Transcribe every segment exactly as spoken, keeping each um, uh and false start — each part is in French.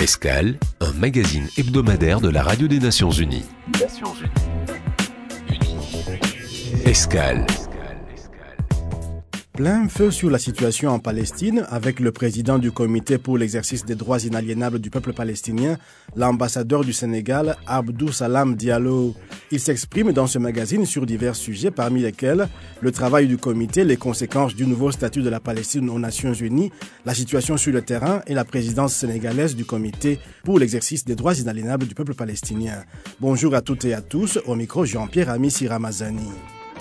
Escale, un magazine hebdomadaire de la Radio des Nations Unies. Nations Unies. Escale. Plein feu sur la situation en Palestine avec le président du comité pour l'exercice des droits inaliénables du peuple palestinien, l'ambassadeur du Sénégal, Abdou Salam Diallo. Il s'exprime dans ce magazine sur divers sujets, parmi lesquels le travail du comité, les conséquences du nouveau statut de la Palestine aux Nations Unies, la situation sur le terrain et la présidence sénégalaise du comité pour l'exercice des droits inaliénables du peuple palestinien. Bonjour à toutes et à tous, au micro Jean-Pierre Amissi Ramazani.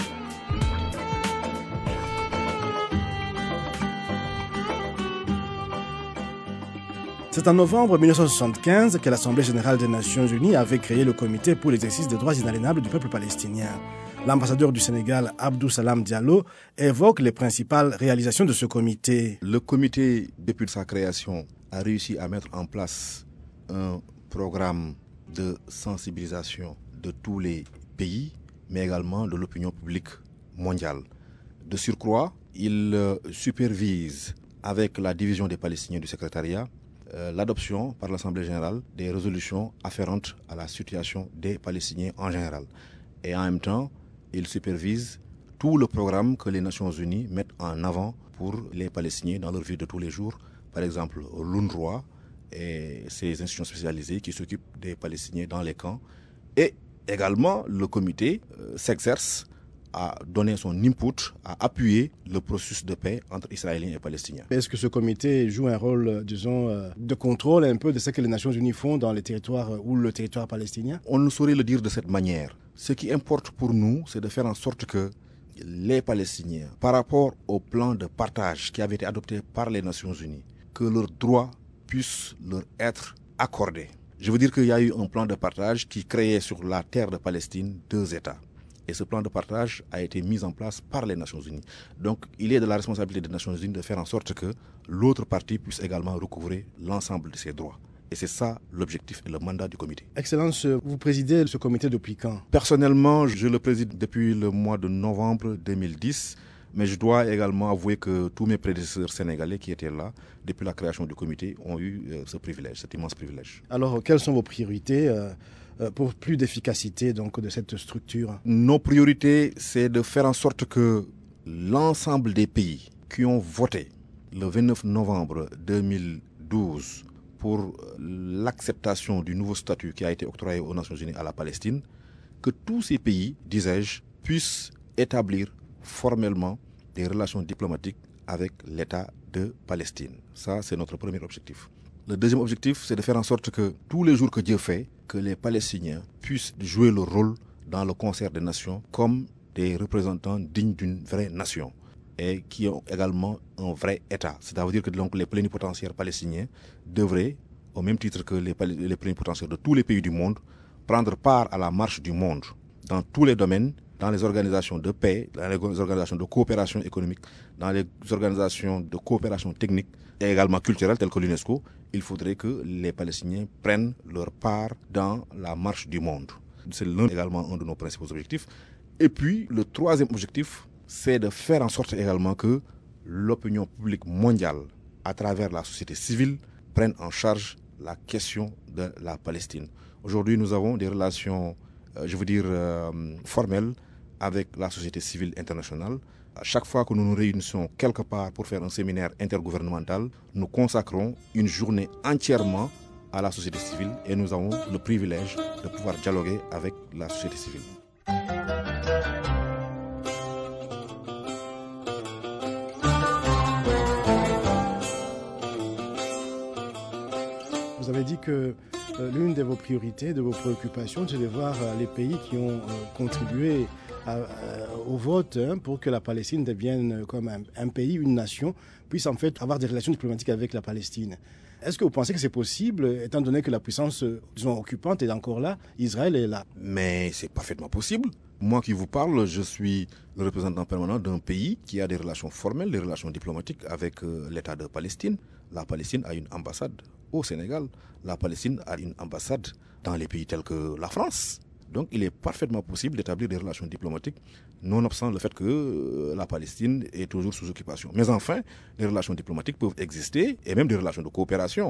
C'est en novembre mille neuf cent soixante-quinze que l'Assemblée générale des Nations Unies avait créé le comité pour l'exercice des droits inaliénables du peuple palestinien. L'ambassadeur du Sénégal, Abdou Salam Diallo, évoque les principales réalisations de ce comité. Le comité, depuis sa création, a réussi à mettre en place un programme de sensibilisation de tous les pays, mais également de l'opinion publique mondiale. De surcroît, il supervise avec la division des Palestiniens du secrétariat Euh, l'adoption par l'Assemblée générale des résolutions afférentes à la situation des Palestiniens en général. Et en même temps, il supervise tout le programme que les Nations Unies mettent en avant pour les Palestiniens dans leur vie de tous les jours. Par exemple, l'UNRWA et ses institutions spécialisées qui s'occupent des Palestiniens dans les camps. Et également, le comité euh, s'exerce à donner son input, à appuyer le processus de paix entre Israéliens et Palestiniens. Est-ce que ce comité joue un rôle, disons, de contrôle un peu de ce que les Nations Unies font dans les territoires ou le territoire palestinien? On ne saurait le dire de cette manière. Ce qui importe pour nous, c'est de faire en sorte que les Palestiniens, par rapport au plan de partage qui avait été adopté par les Nations Unies, que leurs droits puissent leur être accordés. Je veux dire qu'il y a eu un plan de partage qui créait sur la terre de Palestine deux États. Et ce plan de partage a été mis en place par les Nations Unies. Donc, il est de la responsabilité des Nations Unies de faire en sorte que l'autre partie puisse également recouvrer l'ensemble de ses droits. Et c'est ça l'objectif et le mandat du comité. Excellence, vous présidez ce comité depuis quand? Personnellement, je le préside depuis le mois de novembre deux mille dix. Mais je dois également avouer que tous mes prédécesseurs sénégalais qui étaient là depuis la création du comité ont eu euh, ce privilège, cet immense privilège. Alors, quelles sont vos priorités euh, pour plus d'efficacité donc, de cette structure? Nos priorités, c'est de faire en sorte que l'ensemble des pays qui ont voté le vingt-neuf novembre deux mille douze pour l'acceptation du nouveau statut qui a été octroyé aux Nations Unies à la Palestine, que tous ces pays, disais-je, puissent établir formellement des relations diplomatiques avec l'État de Palestine. Ça, c'est notre premier objectif. Le deuxième objectif, c'est de faire en sorte que tous les jours que Dieu fait, que les Palestiniens puissent jouer leur rôle dans le concert des nations comme des représentants dignes d'une vraie nation et qui ont également un vrai État. C'est-à-dire que donc, les plénipotentiaires palestiniens devraient, au même titre que les, les plénipotentiaires de tous les pays du monde, prendre part à la marche du monde dans tous les domaines, dans les organisations de paix, dans les organisations de coopération économique, dans les organisations de coopération technique et également culturelle telles que l'UNESCO. Il faudrait que les Palestiniens prennent leur part dans la marche du monde. C'est l'un également un de nos principaux objectifs. Et puis, le troisième objectif, c'est de faire en sorte également que l'opinion publique mondiale, à travers la société civile, prenne en charge la question de la Palestine. Aujourd'hui, nous avons des relations, euh, je veux dire, euh, formelles avec la société civile internationale. À chaque fois que nous nous réunissons quelque part pour faire un séminaire intergouvernemental, nous consacrons une journée entièrement à la société civile et nous avons le privilège de pouvoir dialoguer avec la société civile. Vous avez dit que euh, l'une de vos priorités, de vos préoccupations, c'est de voir euh, les pays qui ont euh, contribué à, à, au vote hein, pour que la Palestine devienne comme un, un pays, une nation, puisse en fait avoir des relations diplomatiques avec la Palestine. Est-ce que vous pensez que c'est possible, étant donné que la puissance, disons, occupante est encore là, Israël est là? Mais c'est parfaitement possible. Moi qui vous parle, je suis le représentant permanent d'un pays qui a des relations formelles, des relations diplomatiques avec euh, l'État de Palestine. La Palestine a une ambassade au Sénégal. La Palestine a une ambassade dans les pays tels que la France. Donc il est parfaitement possible d'établir des relations diplomatiques, nonobstant le fait que euh, la Palestine est toujours sous occupation. Mais enfin, les relations diplomatiques peuvent exister, et même des relations de coopération.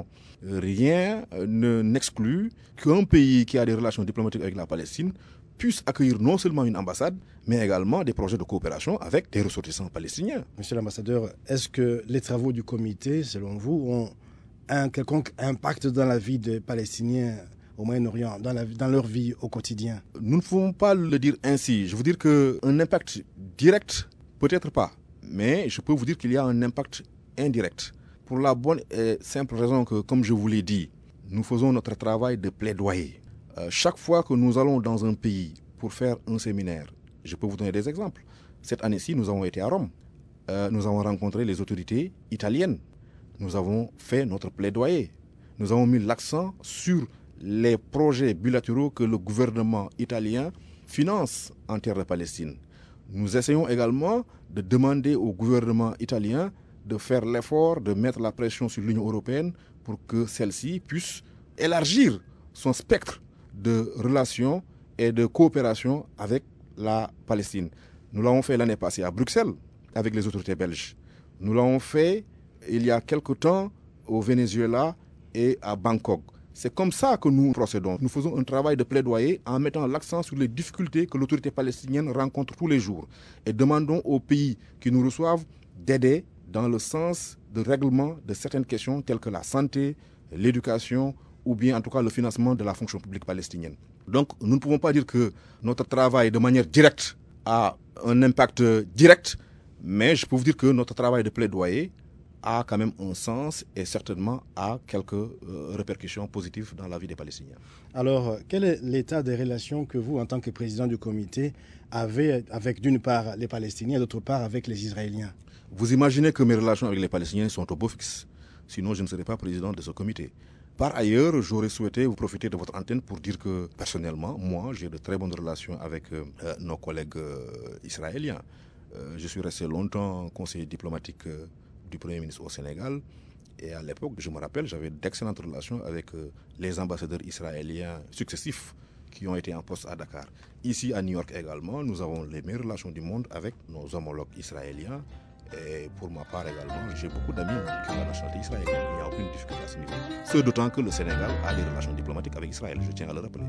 Rien ne n'exclut qu'un pays qui a des relations diplomatiques avec la Palestine puisse accueillir non seulement une ambassade, mais également des projets de coopération avec des ressortissants palestiniens. Monsieur l'ambassadeur, est-ce que les travaux du comité, selon vous, ont un quelconque impact dans la vie des Palestiniens au Moyen-Orient, dans, la, dans leur vie au quotidien? Nous ne pouvons pas le dire ainsi. Je veux dire qu'un impact direct, peut-être pas, mais je peux vous dire qu'il y a un impact indirect. Pour la bonne et simple raison que, comme je vous l'ai dit, nous faisons notre travail de plaidoyer. Euh, chaque fois que nous allons dans un pays pour faire un séminaire, je peux vous donner des exemples. Cette année-ci, nous avons été à Rome. Euh, nous avons rencontré les autorités italiennes. Nous avons fait notre plaidoyer. Nous avons mis l'accent sur les projets bilatéraux que le gouvernement italien finance en terre de Palestine. Nous essayons également de demander au gouvernement italien de faire l'effort de mettre la pression sur l'Union européenne pour que celle-ci puisse élargir son spectre de relations et de coopération avec la Palestine. Nous l'avons fait l'année passée à Bruxelles avec les autorités belges. Nous l'avons fait il y a quelque temps au Venezuela et à Bangkok. C'est comme ça que nous procédons. Nous faisons un travail de plaidoyer en mettant l'accent sur les difficultés que l'autorité palestinienne rencontre tous les jours et demandons aux pays qui nous reçoivent d'aider dans le sens de règlement de certaines questions telles que la santé, l'éducation ou bien en tout cas le financement de la fonction publique palestinienne. Donc nous ne pouvons pas dire que notre travail de manière directe a un impact direct, mais je peux vous dire que notre travail de plaidoyer a quand même un sens et certainement a quelques euh, répercussions positives dans la vie des Palestiniens. Alors, quel est l'état des relations que vous, en tant que président du comité, avez avec d'une part les Palestiniens et d'autre part avec les Israéliens? Vous imaginez que mes relations avec les Palestiniens sont au beau fixe, sinon je ne serais pas président de ce comité. Par ailleurs, j'aurais souhaité vous profiter de votre antenne pour dire que personnellement, moi, j'ai de très bonnes relations avec euh, nos collègues euh, israéliens. Euh, je suis resté longtemps conseiller diplomatique euh, du Premier ministre au Sénégal. Et à l'époque, je me rappelle, j'avais d'excellentes relations avec euh, les ambassadeurs israéliens successifs qui ont été en poste à Dakar. Ici, à New York également, nous avons les meilleures relations du monde avec nos homologues israéliens. Et pour ma part également, j'ai beaucoup d'amis qui ont la nationalité israélienne. Il n'y a aucune difficulté à ce niveau. Ce d'autant que le Sénégal a des relations diplomatiques avec Israël, je tiens à le rappeler.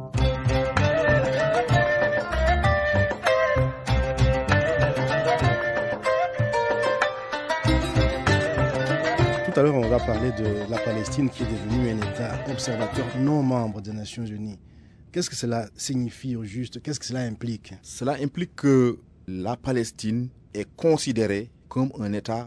Tout à l'heure, on va parler de la Palestine qui est devenue un État observateur non membre des Nations Unies. Qu'est-ce que cela signifie au juste? Qu'est-ce que cela implique? Cela implique que la Palestine est considérée comme un État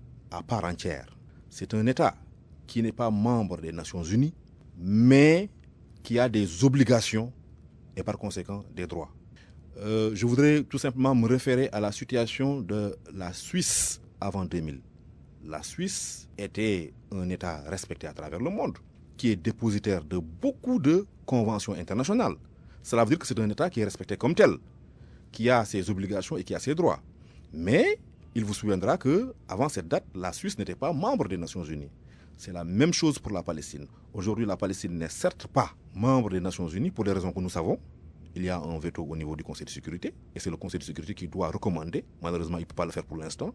à part entière. C'est un État qui n'est pas membre des Nations Unies, mais qui a des obligations et par conséquent des droits. Euh, je voudrais tout simplement me référer à la situation de la Suisse avant deux mille. La Suisse était un État respecté à travers le monde, qui est dépositaire de beaucoup de conventions internationales. Cela veut dire que c'est un État qui est respecté comme tel, qui a ses obligations et qui a ses droits. Mais il vous souviendra qu'avant cette date, la Suisse n'était pas membre des Nations Unies. C'est la même chose pour la Palestine. Aujourd'hui, la Palestine n'est certes pas membre des Nations Unies pour des raisons que nous savons. Il y a un veto au niveau du Conseil de sécurité et c'est le Conseil de sécurité qui doit recommander. Malheureusement, il ne peut pas le faire pour l'instant.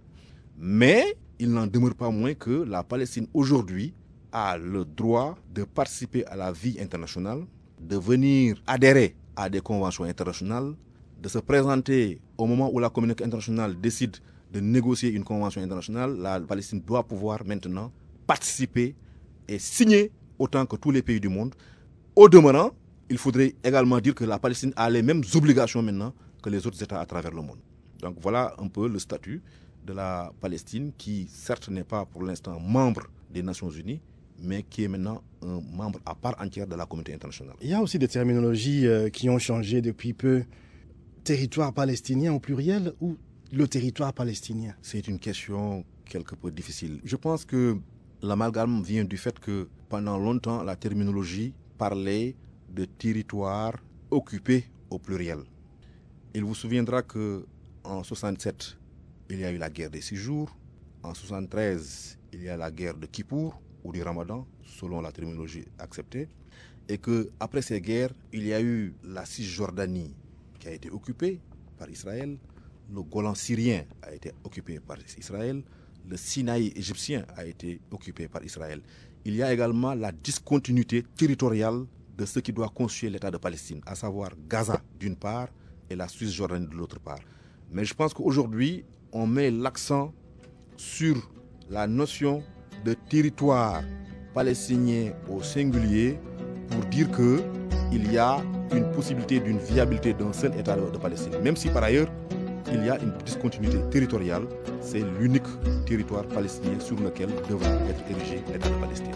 Mais il n'en demeure pas moins que la Palestine aujourd'hui a le droit de participer à la vie internationale, de venir adhérer à des conventions internationales, de se présenter au moment où la communauté internationale décide de négocier une convention internationale. La Palestine doit pouvoir maintenant participer et signer autant que tous les pays du monde. Au demeurant, il faudrait également dire que la Palestine a les mêmes obligations maintenant que les autres États à travers le monde. Donc voilà un peu le statut de la Palestine qui certes n'est pas pour l'instant membre des Nations Unies, mais qui est maintenant un membre à part entière de la communauté internationale. Il y a aussi des terminologies euh, qui ont changé depuis peu. Territoire palestinien au pluriel ou le territoire palestinien? C'est une question quelque peu difficile. Je pense que l'amalgame vient du fait que pendant longtemps, la terminologie parlait de territoire occupé au pluriel. Il vous souviendra qu'en soixante-sept, il y a eu la guerre des six jours. En soixante-treize, il y a la guerre de Kippour. ou du Ramadan, selon la terminologie acceptée, et qu'après ces guerres, il y a eu la Cisjordanie qui a été occupée par Israël, le Golan syrien a été occupé par Israël, le Sinaï égyptien a été occupé par Israël. Il y a également la discontinuité territoriale de ce qui doit constituer l'État de Palestine, à savoir Gaza d'une part et la Cisjordanie de l'autre part. Mais je pense qu'aujourd'hui, on met l'accent sur la notion de territoire palestinien au singulier pour dire qu'il y a une possibilité d'une viabilité d'un seul État de Palestine. Même si par ailleurs, il y a une discontinuité territoriale, c'est l'unique territoire palestinien sur lequel devra être érigé l'État de Palestine.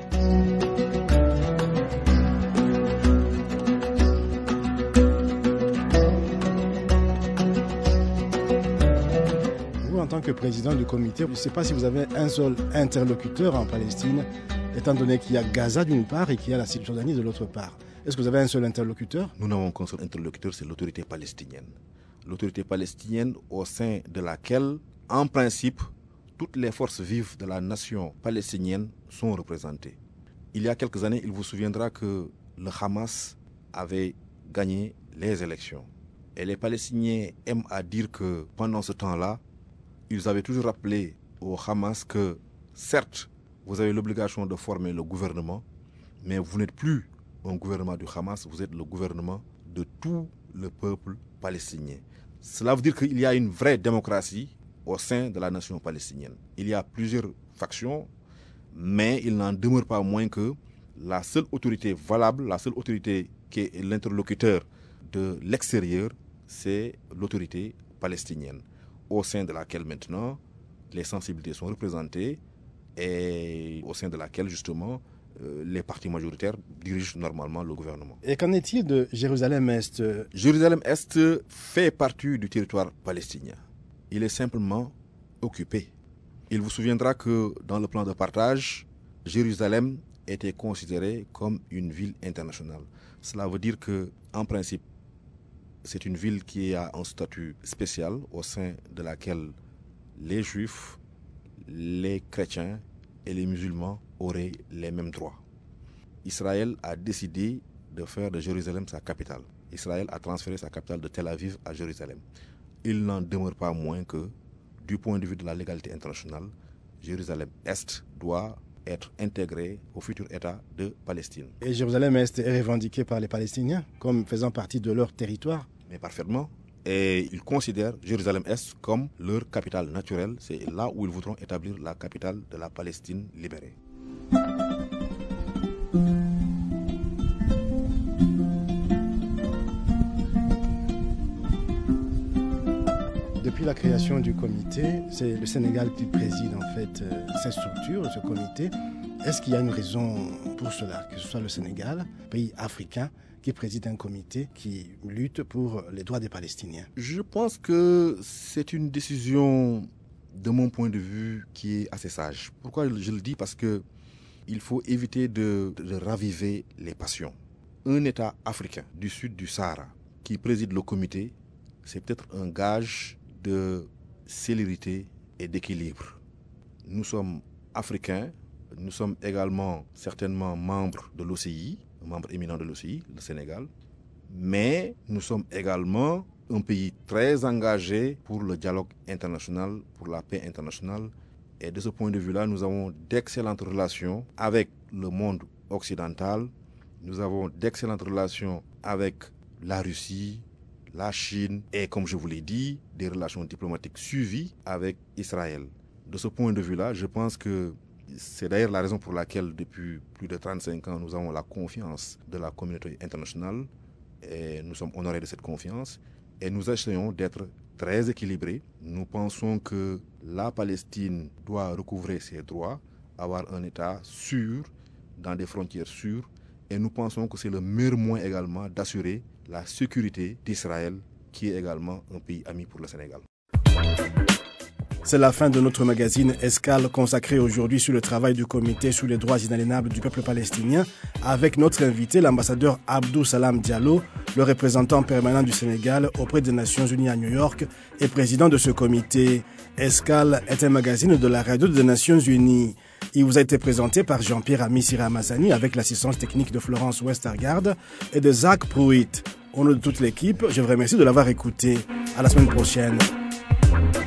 En tant que président du comité, je ne sais pas si vous avez un seul interlocuteur en Palestine, étant donné qu'il y a Gaza d'une part et qu'il y a la Cisjordanie de l'autre part. Est-ce que vous avez un seul interlocuteur? Nous n'avons qu'un seul interlocuteur, c'est l'autorité palestinienne. L'autorité palestinienne au sein de laquelle, en principe, toutes les forces vives de la nation palestinienne sont représentées. Il y a quelques années, il vous souviendra que le Hamas avait gagné les élections. Et les Palestiniens aiment à dire que pendant ce temps-là, ils avaient toujours rappelé au Hamas que, certes, vous avez l'obligation de former le gouvernement, mais vous n'êtes plus un gouvernement du Hamas, vous êtes le gouvernement de tout le peuple palestinien. Cela veut dire qu'il y a une vraie démocratie au sein de la nation palestinienne. Il y a plusieurs factions, mais il n'en demeure pas moins que la seule autorité valable, la seule autorité qui est l'interlocuteur de l'extérieur, c'est l'autorité palestinienne, au sein de laquelle maintenant les sensibilités sont représentées et au sein de laquelle justement euh, les partis majoritaires dirigent normalement le gouvernement. Et qu'en est-il de Jérusalem-Est? Jérusalem-Est fait partie du territoire palestinien. Il est simplement occupé. Il vous souviendra que dans le plan de partage, Jérusalem était considérée comme une ville internationale. Cela veut dire que, en principe, c'est une ville qui a un statut spécial au sein de laquelle les juifs, les chrétiens et les musulmans auraient les mêmes droits. Israël a décidé de faire de Jérusalem sa capitale. Israël a transféré sa capitale de Tel Aviv à Jérusalem. Il n'en demeure pas moins que, du point de vue de la légalité internationale, Jérusalem-Est doit être intégré au futur État de Palestine. Et Jérusalem-Est est revendiqué par les Palestiniens comme faisant partie de leur territoire? Mais parfaitement. Et ils considèrent Jérusalem-Est comme leur capitale naturelle. C'est là où ils voudront établir la capitale de la Palestine libérée. Depuis la création du comité, c'est le Sénégal qui préside en fait euh, cette structure, ce comité. Est-ce qu'il y a une raison pour cela, que ce soit le Sénégal, pays africain, qui préside un comité qui lutte pour les droits des Palestiniens? Je pense que c'est une décision, de mon point de vue, qui est assez sage. Pourquoi je le dis? Parce que il faut éviter de, de raviver les passions. Un État africain du sud du Sahara qui préside le comité, c'est peut-être un gage de célérité et d'équilibre. Nous sommes africains, nous sommes également certainement membres de l'O C I, membre éminent de l'O C I, le Sénégal, mais nous sommes également un pays très engagé pour le dialogue international, pour la paix internationale. Et de ce point de vue-là, nous avons d'excellentes relations avec le monde occidental, nous avons d'excellentes relations avec la Russie, la Chine et, comme je vous l'ai dit, des relations diplomatiques suivies avec Israël. De ce point de vue-là, je pense que c'est d'ailleurs la raison pour laquelle, depuis plus de trente-cinq ans, nous avons la confiance de la communauté internationale et nous sommes honorés de cette confiance et nous essayons d'être très équilibrés. Nous pensons que la Palestine doit recouvrer ses droits, avoir un État sûr, dans des frontières sûres, et nous pensons que c'est le meilleur moyen également d'assurer la sécurité d'Israël, qui est également un pays ami pour le Sénégal. C'est la fin de notre magazine Escale consacré aujourd'hui sur le travail du comité sur les droits inaliénables du peuple palestinien avec notre invité, l'ambassadeur Abdou Salam Diallo, le représentant permanent du Sénégal auprès des Nations Unies à New York et président de ce comité. Escale est un magazine de la radio des Nations Unies. Il vous a été présenté par Jean-Pierre Amissi Ramazani avec l'assistance technique de Florence Westergaard et de Zach Pruitt. Au nom de toute l'équipe, je vous remercie de l'avoir écouté. À la semaine prochaine.